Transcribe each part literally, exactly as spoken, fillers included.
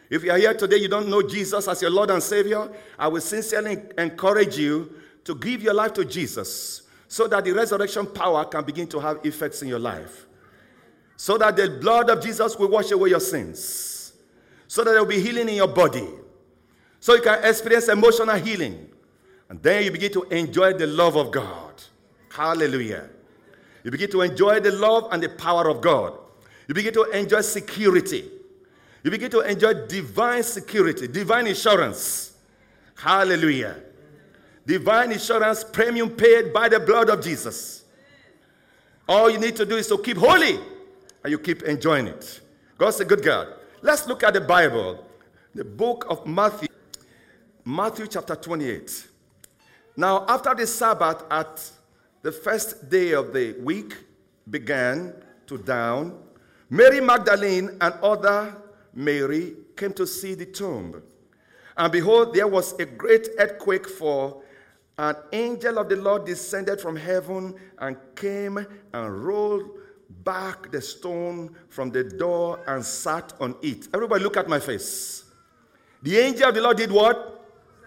If you are here today, you don't know Jesus as your Lord and Savior, I will sincerely encourage you to give your life to Jesus so that the resurrection power can begin to have effects in your life. So that the blood of Jesus will wash away your sins. So that there will be healing in your body. So you can experience emotional healing. And then you begin to enjoy the love of God. Hallelujah. You begin to enjoy the love and the power of God. You begin to enjoy security. You begin to enjoy divine security, divine insurance. Hallelujah. Divine insurance, premium paid by the blood of Jesus. All you need to do is to keep holy, and you keep enjoying it. God's a good God. Let's look at the Bible, the book of Matthew, Matthew chapter twenty-eight. Now, after the Sabbath, at the first day of the week began to dawn, Mary Magdalene and other Mary came to see the tomb. And behold, there was a great earthquake, for an angel of the Lord descended from heaven and came and rolled back the stone from the door and sat on it. Everybody look at my face. The angel of the Lord did what?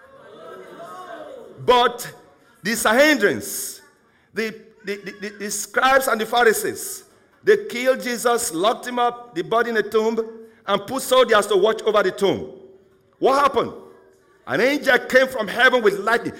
But the Sanhedrins, the, the, the, the scribes and the Pharisees, they killed Jesus, locked him up, the body in the tomb, and put soldiers to watch over the tomb. What happened? An angel came from heaven with lightning.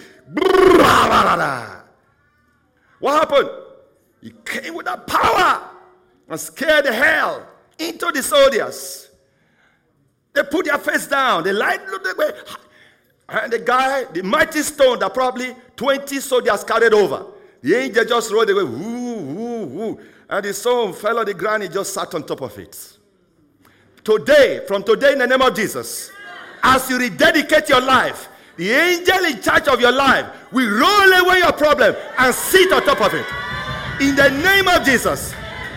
What happened? He came with that power and scared the hell into the soldiers. They put their face down. The light looked away. And the guy, the mighty stone that probably twenty soldiers carried over, the angel just rolled away. Woo, woo, woo. And the stone fell on the ground. He just sat on top of it. Today, from today, in the name of Jesus, as you rededicate your life, the angel in charge of your life will roll away your problem and sit on top of it. In the name of Jesus,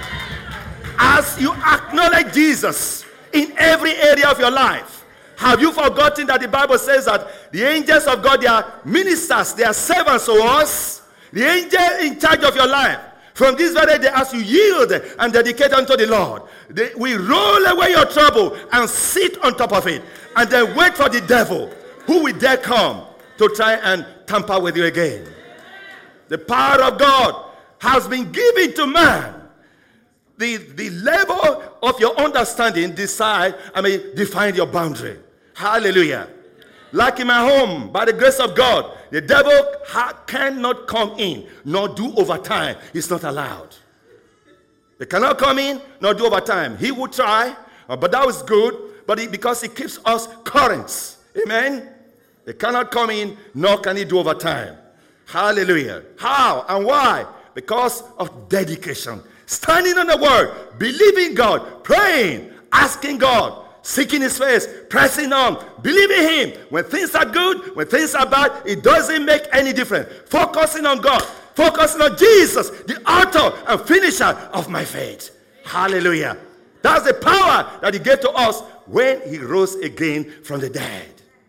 as you acknowledge Jesus in every area of your life, have you forgotten that the Bible says that the angels of God, they are ministers, they are servants to us? The angel in charge of your life, from this very day, as you yield and dedicate unto the Lord, they will roll away your trouble and sit on top of it, and then wait for the devil, who will dare come to try and tamper with you again. The power of God has been given to man. The, the level of your understanding decide, I mean, define your boundary. Hallelujah. Like in my home, by the grace of God, the devil ha- cannot come in, nor do overtime. It's not allowed. They cannot come in, nor do overtime. He will try, uh, but that was good, but he, because he keeps us current. Amen? They cannot come in, nor can he do overtime. Hallelujah. How and why? Because of dedication. Standing on the word, believing God, praying, asking God, seeking his face, pressing on, believing him. When things are good, when things are bad, it doesn't make any difference. Focusing on God, focusing on Jesus, the author and finisher of my faith. Hallelujah. That's the power that he gave to us when he rose again from the dead.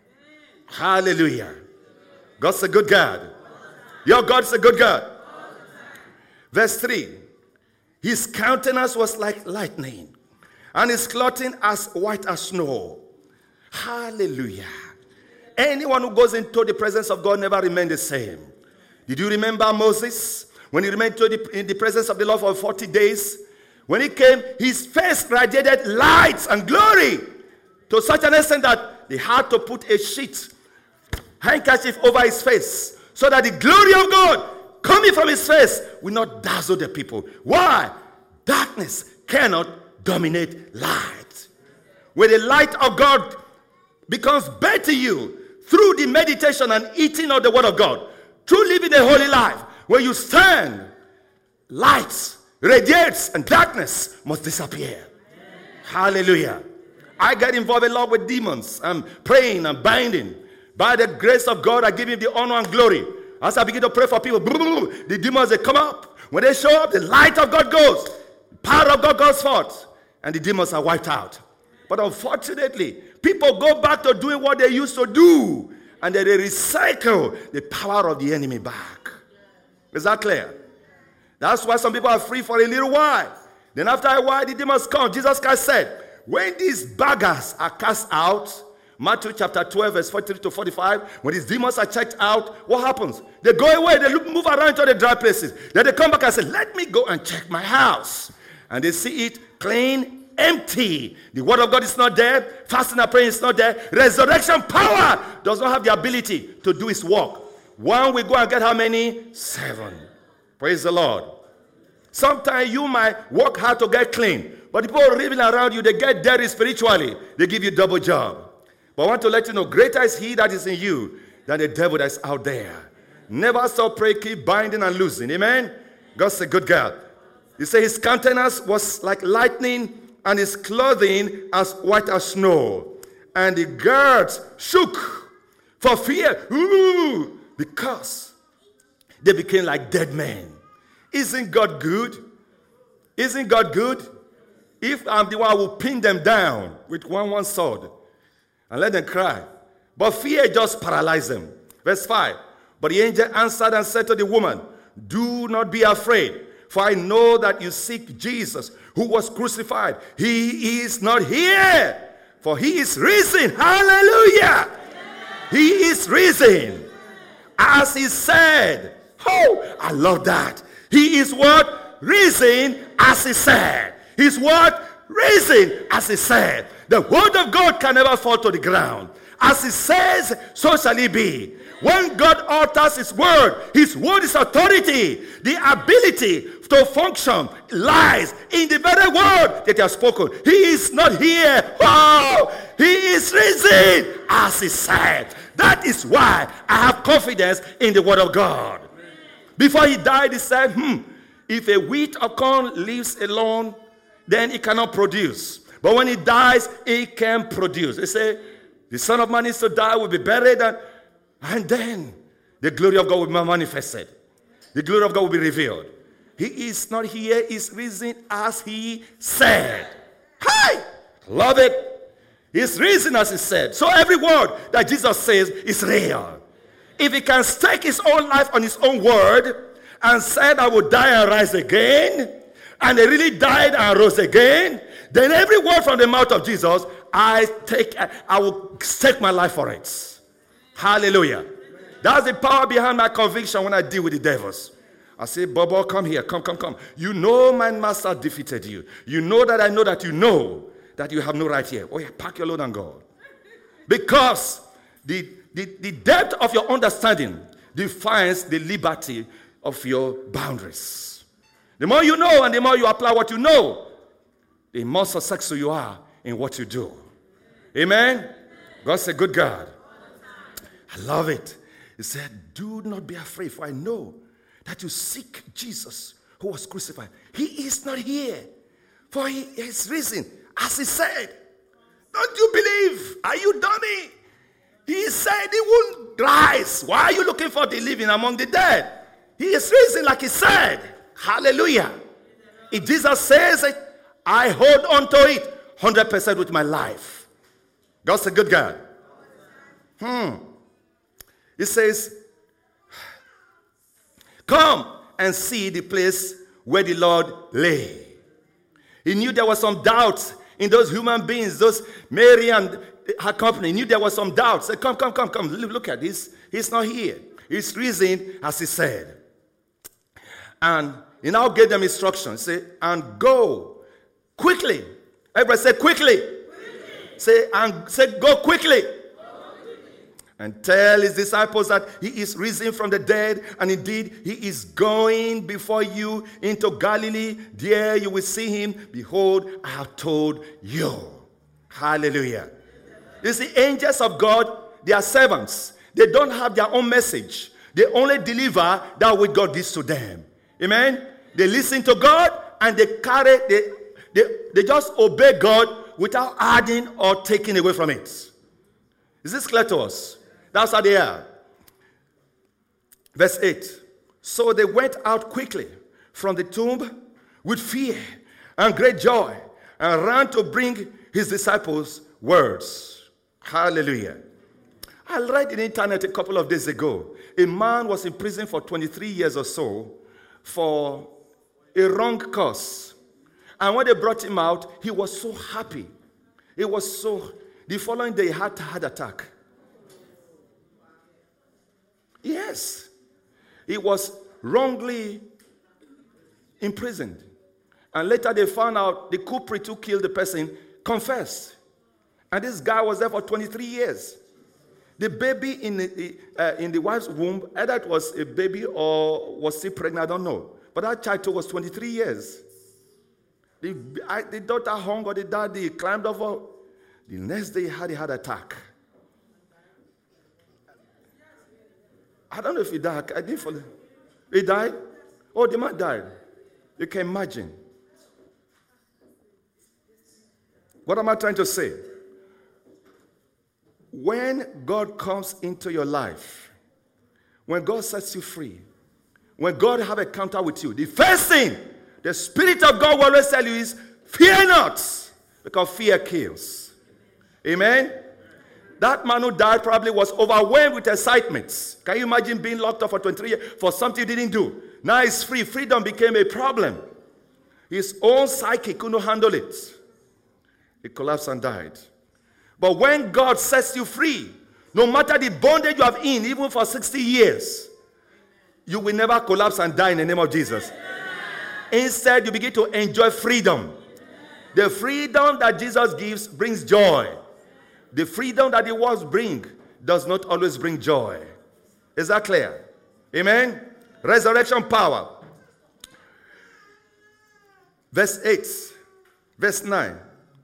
Hallelujah. God's a good God. Your God's a good God. Verse three. His countenance was like lightning, and his clothing as white as snow. Hallelujah. Anyone who goes into the presence of God never remains the same. Did you remember Moses? When he remained in the presence of the Lord for forty days, when he came, his face radiated light and glory to such an extent that they had to put a sheet, handkerchief over his face, so that the glory of God coming from his face will not dazzle the people. Why? Darkness cannot dominate light. When the light of God becomes bare to you through the meditation and eating of the word of God, through living a holy life, when you stand, light radiates and darkness must disappear. Hallelujah. I get involved a lot with demons. I'm praying and binding. By the grace of God, I give him the honor and glory. As I begin to pray for people, the demons, they come up. When they show up, the light of God goes. The power of God goes forth. And the demons are wiped out. But unfortunately, people go back to doing what they used to do. And then they recycle the power of the enemy back. Is that clear? That's why some people are free for a little while. Then after a while, the demons come. Jesus Christ said, when these beggars are cast out, Matthew chapter twelve, verse forty-three to forty-five, when these demons are checked out, what happens? They go away, they look, move around to the dry places. Then they come back and say, let me go and check my house. And they see it clean, empty. The word of God is not there. Fasting and praying is not there. Resurrection power does not have the ability to do its work. One will go and get how many? Seven. Praise the Lord. Sometimes you might work hard to get clean, but the people living around you, they get dirty spiritually. They give you double job. But I want to let you know, greater is he that is in you than the devil that is out there. Never stop praying, keep binding and loosing. Amen? God's a good God. He said his countenance was like lightning and his clothing as white as snow. And the guards shook for fear. Ooh, because they became like dead men. Isn't God good? Isn't God good? If I'm the one who will pin them down with one one sword and let them cry. But fear just paralyzed them. Verse five. But the angel answered and said to the woman, do not be afraid, for I know that you seek Jesus, who was crucified. He is not here, for he is risen. Hallelujah. He is risen. As he said. Oh, I love that. He is what? Risen as he said. He's what? Risen as he said. The word of God can never fall to the ground. As he says, so shall it be. When God utters his word, his word is authority. The ability to function lies in the very word that he has spoken. He is not here. Oh, he is risen as he said. That is why I have confidence in the word of God. Before he died, he said, hmm, if a wheat or corn lives alone, then it cannot produce. But when he dies, it can produce. They say, the Son of Man is to die, will be buried, and, and then the glory of God will be manifested. The glory of God will be revealed. He is not here, he is risen as he said. Hi! Love it. He's risen as he said. So every word that Jesus says is real. If he can stake his own life on his own word and said, I will die and rise again, and he really died and rose again, then every word from the mouth of Jesus, I take, I will stake my life for it. Hallelujah. That's the power behind my conviction when I deal with the devils. I say, Bobo, come here, come, come, come. You know my master defeated you. You know that I know that you know that you have no right here. Oh yeah, pack your load and go. Because the, the, the depth of your understanding defines the liberty of your boundaries. The more you know and the more you apply what you know, the more successful you are in what you do. Amen? God's a good God. I love it. He said, do not be afraid, for I know that you seek Jesus who was crucified. He is not here, for he is risen, as he said. Don't you believe? Are you dummy? He said he won't rise. Why are you looking for the living among the dead? He is risen like he said. Hallelujah. If Jesus says it, I hold on to it one hundred percent with my life. God's a good God. Hmm. He says, come and see the place where the Lord lay. He knew there was some doubt in those human beings, those Mary and her company. He knew there was some doubt. Said, come, come, come, come. Look at this. He's not here. He's risen as he said. And he now gave them instructions. Say, and go quickly. Everybody say quickly. quickly. Say, and say, go quickly. And tell his disciples that he is risen from the dead, and indeed he is going before you into Galilee. There you will see him. Behold, I have told you. Hallelujah. You see, angels of God, they are servants. They don't have their own message. They only deliver that which God gives to them. Amen? They listen to God and they carry, they, they, they just obey God without adding or taking away from it. Is this clear to us? That's how they are. Verse eight. So they went out quickly from the tomb with fear and great joy and ran to bring his disciples words. Hallelujah. I read in the internet a couple of days ago. A man was in prison for twenty-three years or so for a wrong cause. And when they brought him out, he was so happy It was so, the following day he had a heart attack. Yes. He was wrongly imprisoned. And later they found out the culprit who killed the person confessed. And this guy was there for twenty-three years. The baby in the, uh, in the wife's womb, either it was a baby or was still pregnant, I don't know. But that child too was twenty-three years. The, I, the daughter hung or the daddy climbed over. The next day he had a heart attack. I don't know if he died. I didn't follow. He died? Oh, the man died. You can imagine. What am I trying to say? When God comes into your life, when God sets you free, when God have a encounter with you, the first thing the Spirit of God will always tell you is, fear not, because fear kills. Amen? That man who died probably was overwhelmed with excitement. Can you imagine being locked up for twenty-three years for something he didn't do? Now he's free. Freedom became a problem. His own psyche couldn't handle it. He collapsed and died. But when God sets you free, no matter the bondage you have in, even for sixty years, you will never collapse and die in the name of Jesus. Instead, you begin to enjoy freedom. The freedom that Jesus gives brings joy. The freedom that the world brings does not always bring joy. Is that clear? Amen? Resurrection power. Verse eight. Verse nine.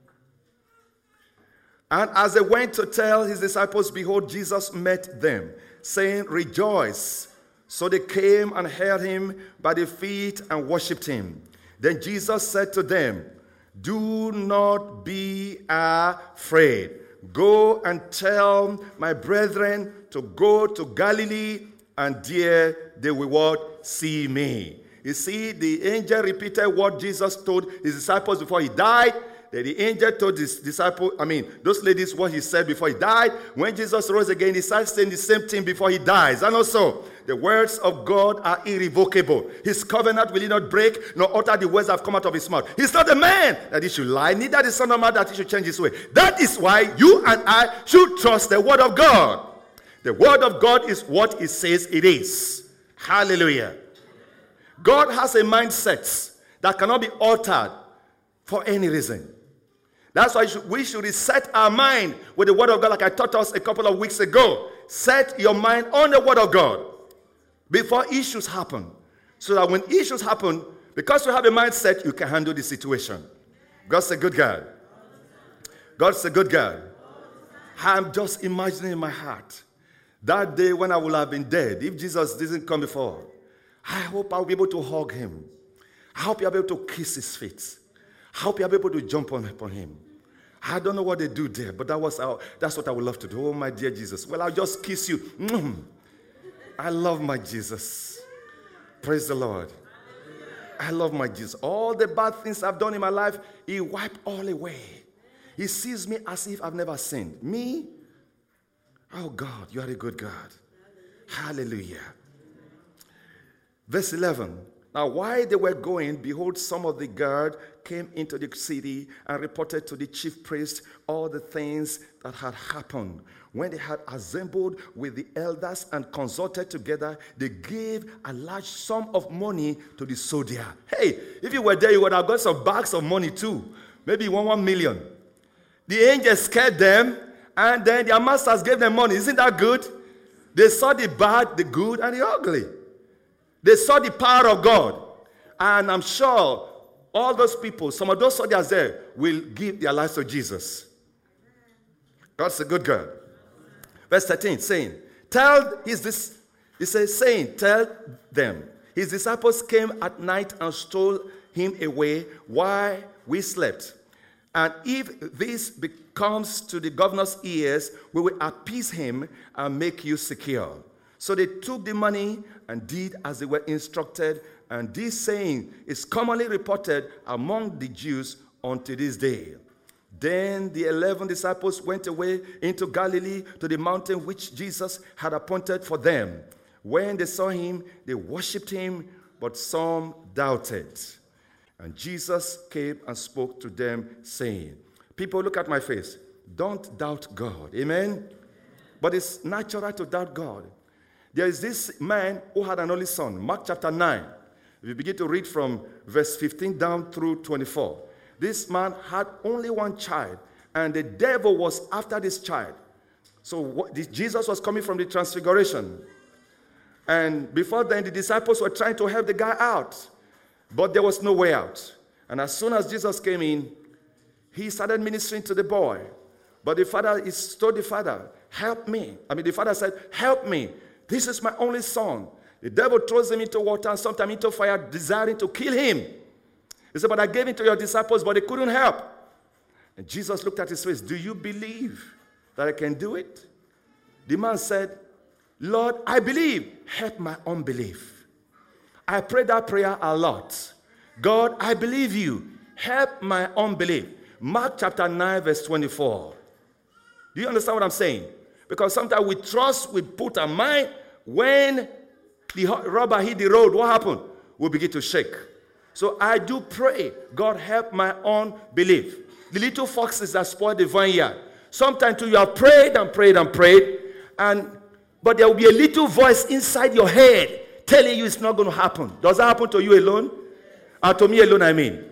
And as they went to tell his disciples, behold, Jesus met them, saying, rejoice. So they came and held him by the feet and worshipped him. Then Jesus said to them, do not be afraid. Go and tell my brethren to go to Galilee, and there they will what? See me. You see, the angel repeated what Jesus told his disciples before he died. That the angel told his disciples, I mean, those ladies, what he said before he died. When Jesus rose again, he started saying the same thing before he dies. And also, the words of God are irrevocable. His covenant will he not break, nor utter the words that have come out of his mouth. He's not a man that he should lie, neither the son of man that he should change his way. That is why you and I should trust the word of God. The word of God is what it says it is. Hallelujah. God has a mindset that cannot be altered for any reason. That's why we should reset our mind with the word of God, like I taught us a couple of weeks ago. Set your mind on the word of God before issues happen. So that when issues happen, because you have a mindset, you can handle the situation. God's a good God. God's a good God. I'm just imagining in my heart that day when I would have been dead, if Jesus didn't come before. I hope I'll be able to hug him. I hope you'll be able to kiss his feet. I hope you'll be able to jump on upon him. I don't know what they do there, but that was how, that's what I would love to do. Oh, my dear Jesus. Well, I'll just kiss you. Mm. I love my Jesus. Praise the Lord. I love my Jesus. All the bad things I've done in my life, he wiped all away. He sees me as if I've never sinned. Me? Oh, God, you are a good God. Hallelujah. Verse eleven. Now, while they were going, behold, some of the guard came into the city and reported to the chief priest all the things that had happened. When they had assembled with the elders and consulted together, they gave a large sum of money to the soldier. Hey, if you were there, you would have got some bags of money too. Maybe one, one million. The angels scared them, and then their masters gave them money. Isn't that good? They saw the bad, the good, and the ugly. They saw the power of God. And I'm sure all those people, some of those soldiers there, will give their lives to Jesus. God's a good God. Verse thirteen, saying, tell his this he says, saying, tell them. His disciples came at night and stole him away while we slept. And if this becomes to the governor's ears, we will appease him and make you secure. So they took the money and did as they were instructed, and this saying is commonly reported among the Jews unto this day. Then the eleven disciples went away into Galilee to the mountain which Jesus had appointed for them. When they saw him, they worshipped him, but some doubted. And Jesus came and spoke to them, saying, People, look at my face. Don't doubt God. Amen? But it's natural to doubt God. There is this man who had an only son. Mark chapter nine. If you begin to read from verse fifteen down through twenty-four. This man had only one child, and the devil was after this child. So what, this, Jesus was coming from the transfiguration. And before then, the disciples were trying to help the guy out. But there was no way out. And as soon as Jesus came in, he started ministering to the boy. But the father he told the father, help me. I mean, the father said, help me. This is my only son. The devil throws him into water and sometimes into fire, desiring to kill him. He said, but I gave it to your disciples, but they couldn't help. And Jesus looked at his face. Do you believe that I can do it? The man said, Lord, I believe. Help my unbelief. I prayed that prayer a lot. God, I believe you. Help my unbelief. Mark chapter nine, verse twenty-four. Do you understand what I'm saying? Because sometimes we trust, we put our mind. When the rubber hit the road, what happened? We begin to shake. So I do pray, God, help my unbelief. The little foxes that spoil the vineyard. Sometimes too, you have prayed and prayed and prayed, and but there will be a little voice inside your head telling you it's not going to happen. Does that happen to you alone? Or to me alone, I mean.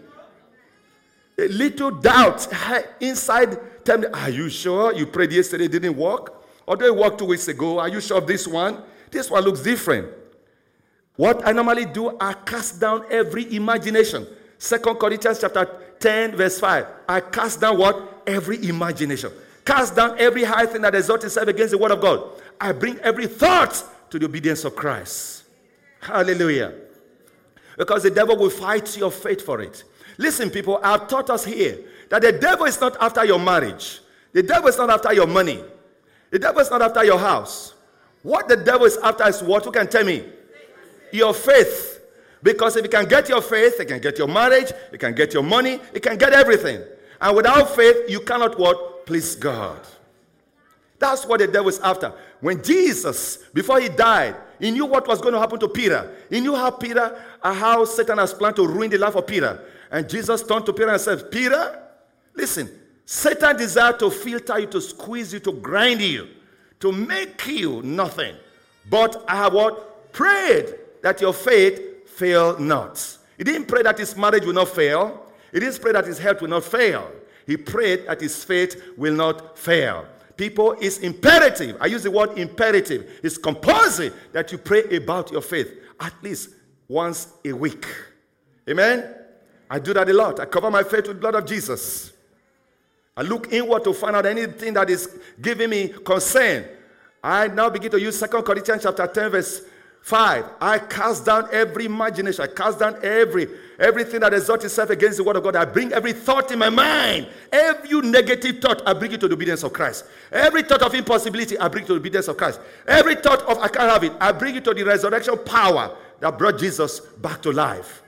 A little doubt inside tell me, are you sure you prayed yesterday, it didn't work? Although it worked two weeks ago, are you sure of this one? This one looks different. What I normally do, I cast down every imagination. Second Corinthians chapter ten, verse five. I cast down what? Every imagination. Cast down every high thing that exalts itself against the word of God. I bring every thought to the obedience of Christ. Hallelujah. Because the devil will fight your faith for it. Listen, people, I've taught us here that the devil is not after your marriage. The devil is not after your money. The devil is not after your house. What the devil is after is what? Who can tell me? Your faith. Because if he can get your faith, he can get your marriage, he can get your money, he can get everything. And without faith, you cannot what? Please God. That's what the devil is after. When Jesus, before he died, he knew what was going to happen to Peter. He knew how Peter, uh, how Satan has planned to ruin the life of Peter. And Jesus turned to Peter and said, Peter, listen, Satan desired to filter you, to squeeze you, to grind you, to make you nothing. But I have what? Prayed that your faith fail not. He didn't pray that his marriage will not fail. He didn't pray that his health will not fail. He prayed that his faith will not fail. People, it's imperative. I use the word imperative. It's compulsory that you pray about your faith at least once a week. Amen? I do that a lot. I cover my faith with the blood of Jesus. I look inward to find out anything that is giving me concern. I now begin to use Second Corinthians chapter ten, verse five. I cast down every imagination. I cast down every everything that exalts itself against the word of God. I bring every thought in my mind. Every negative thought, I bring it to the obedience of Christ. Every thought of impossibility, I bring it to the obedience of Christ. Every thought of I can't have it, I bring it to the resurrection power that brought Jesus back to life.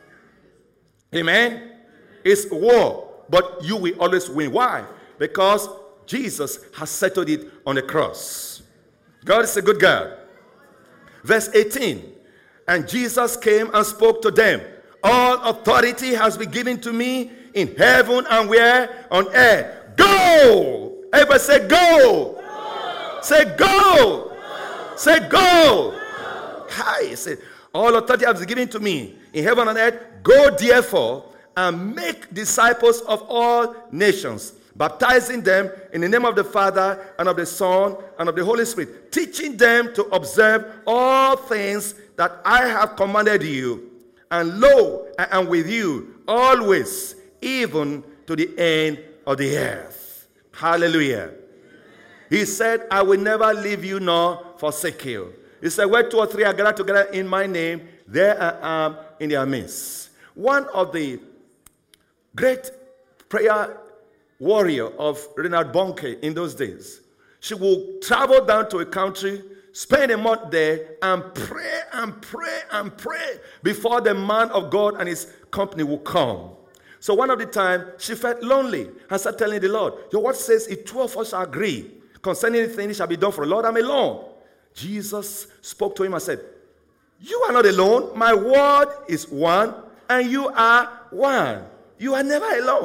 Amen? It's war, but you will always win. Why? Because Jesus has settled it on the cross. God is a good God. Verse eighteen, and Jesus came and spoke to them. All authority has been given to me in heaven and where? On earth. Go! Everybody say go! Go. Say go! Go. Say go! Go. Hi, say, all authority has been given to me in heaven and earth. Go therefore and make disciples of all nations, baptizing them in the name of the Father and of the Son and of the Holy Spirit, teaching them to observe all things that I have commanded you. And lo, I am with you always, even to the end of the earth. Hallelujah. He said, I will never leave you nor forsake you. He said, where two or three are gathered together in my name, there I am in their midst. One of the great prayer warrior of Reinhard Bonnke in those days, she will travel down to a country, spend a month there, and pray and pray and pray before the man of God and his company will come. So one of the time, she felt lonely and started telling the Lord, your word says, if two of us agree concerning anything, it shall be done for the Lord, I'm alone. Jesus spoke to him and said, you are not alone. My word is one, and you are one. You are never alone.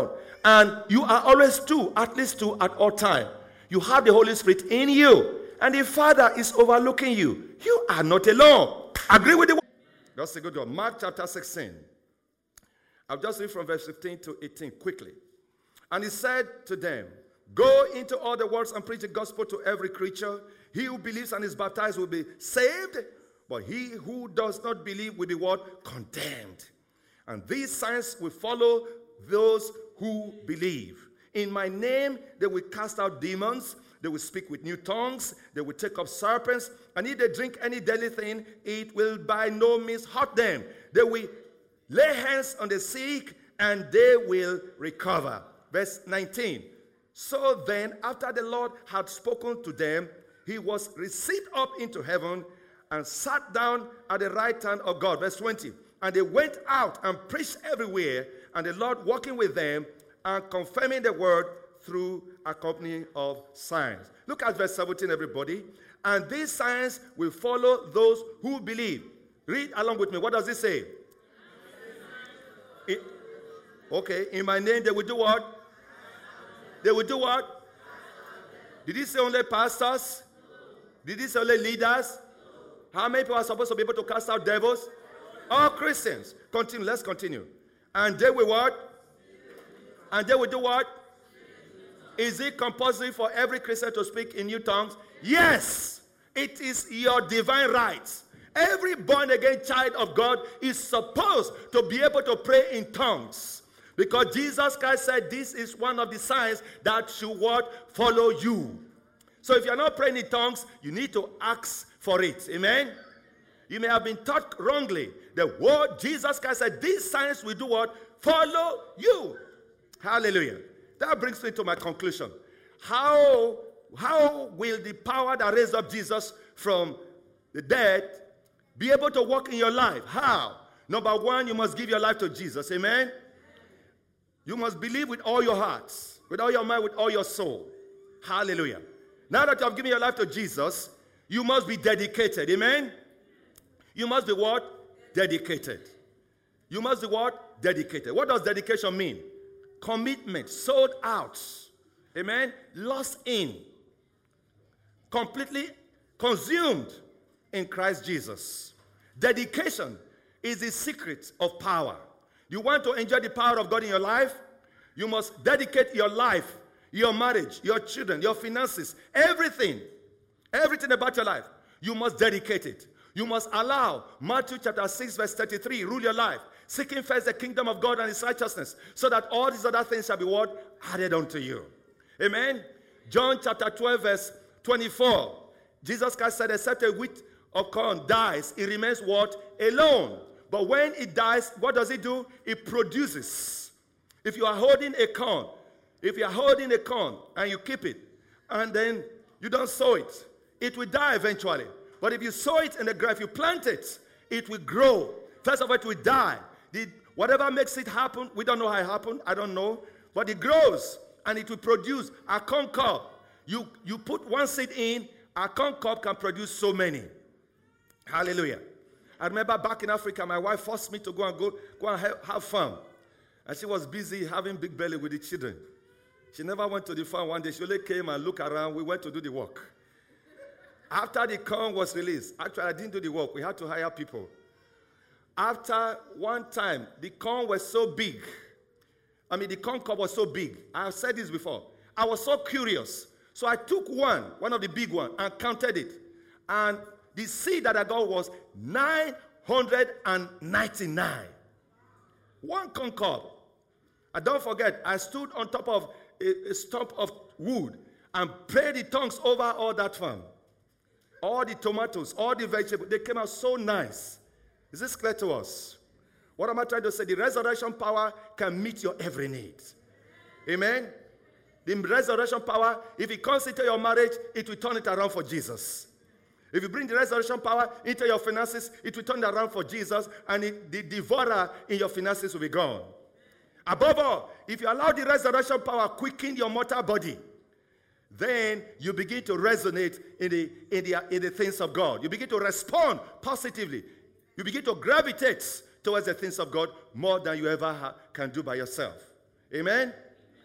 And you are always two, at least two at all time. You have the Holy Spirit in you. And the Father is overlooking you. You are not alone. Agree with the word. That's a good one. Mark chapter sixteen. I'll just read from verse fifteen to eighteen quickly. And he said to them, go into all the world and preach the gospel to every creature. He who believes and is baptized will be saved, but he who does not believe will be what? Condemned. And these signs will follow those who believe. In my name they will cast out demons, they will speak with new tongues, they will take up serpents, and if they drink any deadly thing, it will by no means hurt them. They will lay hands on the sick, and they will recover. Verse nineteen. So then, after the Lord had spoken to them, he was received up into heaven and sat down at the right hand of God. Verse twenty. And they went out and preached everywhere, and the Lord walking with them and confirming the word through accompanying of signs. Look at verse seventeen, everybody. And these signs will follow those who believe. Read along with me. What does it say? It, okay, in my name they will do what? They will do what? Did he say only pastors? Did he say only leaders? How many people are supposed to be able to cast out devils? All Christians. Continue. Let's continue. And they will what? And they will do what? Is it compulsory for every Christian to speak in new tongues? Yes. It is your divine right. Every born-again child of God is supposed to be able to pray in tongues. Because Jesus Christ said this is one of the signs that should what? Follow you. So if you're not praying in tongues, you need to ask for it. Amen? You may have been taught wrongly. The word Jesus Christ said, these signs will do what? Follow you. Hallelujah. That brings me to my conclusion. How, how will the power that raised up Jesus from the dead be able to work in your life? How? Number one, you must give your life to Jesus. Amen? You must believe with all your hearts, with all your mind, with all your soul. Hallelujah. Now that you have given your life to Jesus, you must be dedicated. Amen? You must be what? Dedicated. You must be what? Dedicated. What does dedication mean? Commitment, sold out. Amen? Lost in. Completely consumed in Christ Jesus. Dedication is the secret of power. You want to enjoy the power of God in your life? You must dedicate your life, your marriage, your children, your finances, everything, everything about your life. You must dedicate it. You must allow Matthew chapter six verse thirty-three, rule your life, seeking first the kingdom of God and his righteousness, so that all these other things shall be what? Added unto you. Amen? John chapter twelve verse twenty-four. Jesus Christ said, except a wheat of corn dies, it remains what? Alone. But when it dies, what does it do? It produces. If you are holding a corn, if you are holding a corn and you keep it, and then you don't sow it, it will die eventually. But if you sow it in the ground, if you plant it, it will grow. First of all, it will die. The, whatever makes it happen, we don't know how it happened. I don't know. But it grows, and it will produce a corn cob. You, you put one seed in, a corn cob can produce so many. Hallelujah. I remember back in Africa, my wife forced me to go and go, go and have, have fun. And she was busy having big belly with the children. She never went to the farm one day. She only came and looked around. We went to do the work. After the corn was released, actually I didn't do the work. We had to hire people. After one time, the corn was so big. I mean, the corn cob was so big. I have said this before. I was so curious. So I took one, one of the big ones, and counted it. And the seed that I got was nine hundred ninety-nine. One corn cob. And don't forget, I stood on top of a, a stump of wood and prayed the tongues over all that farm. All the tomatoes, all the vegetables, they came out so nice. Is this clear to us? What am I trying to say? The resurrection power can meet your every need. Amen? The resurrection power, if it comes into your marriage, it will turn it around for Jesus. If you bring the resurrection power into your finances, it will turn it around for Jesus, and it, the devourer in your finances will be gone. Above all, if you allow the resurrection power quicken your mortal body, then you begin to resonate in the, in, the, in the things of God. You begin to respond positively. You begin to gravitate towards the things of God more than you ever ha- can do by yourself. Amen?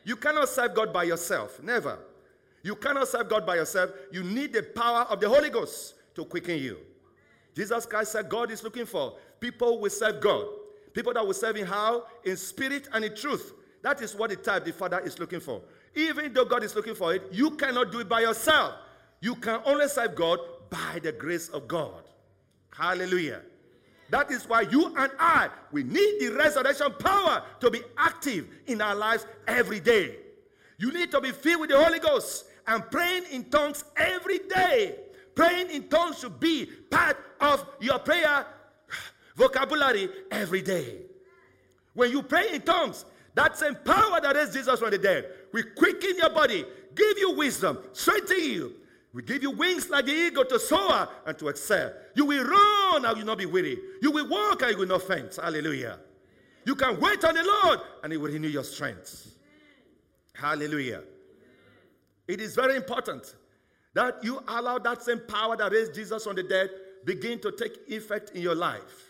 You cannot serve God by yourself. Never. You cannot serve God by yourself. You need the power of the Holy Ghost to quicken you. Jesus Christ said God is looking for people who will serve God. People that will serve him how? In spirit and in truth. That is what the type the Father is looking for. Even though God is looking for it, you cannot do it by yourself. You can only serve God by the grace of God. Hallelujah. That is why you and I, we need the resurrection power to be active in our lives every day. You need to be filled with the Holy Ghost and praying in tongues every day. Praying in tongues should be part of your prayer vocabulary every day. When you pray in tongues, that same power that raised Jesus from the dead will quicken your body, give you wisdom, strengthen you. We give you wings like the eagle to soar and to excel. You will run and you will not be weary. You will walk and you will not faint. Hallelujah. You can wait on the Lord and he will renew your strength. Hallelujah. It is very important that you allow that same power that raised Jesus from the dead begin to take effect in your life.